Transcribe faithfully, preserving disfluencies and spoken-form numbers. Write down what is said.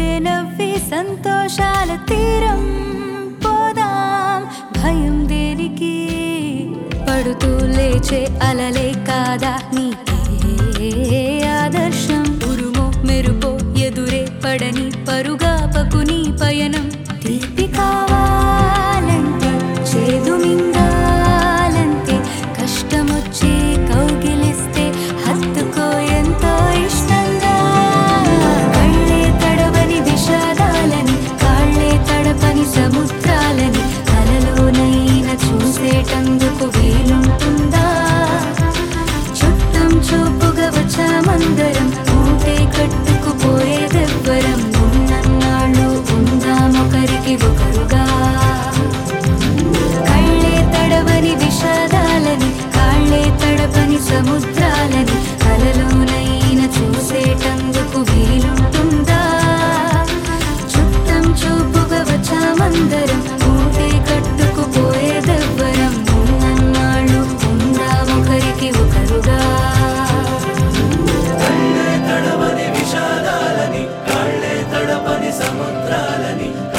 నవ్వే నవ్వి సంతోషాల తీరం పోదాం భయం దేనికి పడుతూ లేచే అలలే కాదా నీకే ఆదర్శం ఉరుమో మెరుపో ఎదురే పడని పరుగాపకు నీ పయనం తీపి కావాలంటే చేదు మింగాలంటే కష్టమొచ్చి కౌగిలిస్తే హత్తుకో ఎంతో ఇష్టంగా కళ్ళే తడవని విషాదాలని కాళ్ళే తడపని సముద్రాలని కలలోనైనా చూసేటందుకు వీలుంటుందా చుట్టం చూపుగా వచ్చామందరం ఊటే కట్టుకుపోయేదెవ్వరం ఉన్నన్నాళ్ళు ఉందామొకరికి ఒకరుగా కళ్ళే తడవని విషాదాలని కాళ్ళే తడపని సముద్రాలని కలలోనైనా చూసేటందుకు వీలుంటుందా చుట్టం చూపుగా వచ్చామందరం ఊటే కట్టుకుపోయేదెవ్వరం ఉన్నన్నాళ్ళు ఉందామొకరికి ఒకరుగా కళ్ళే తడవని విషాదాలని కాళ్ళే తడపని సముద్రాలని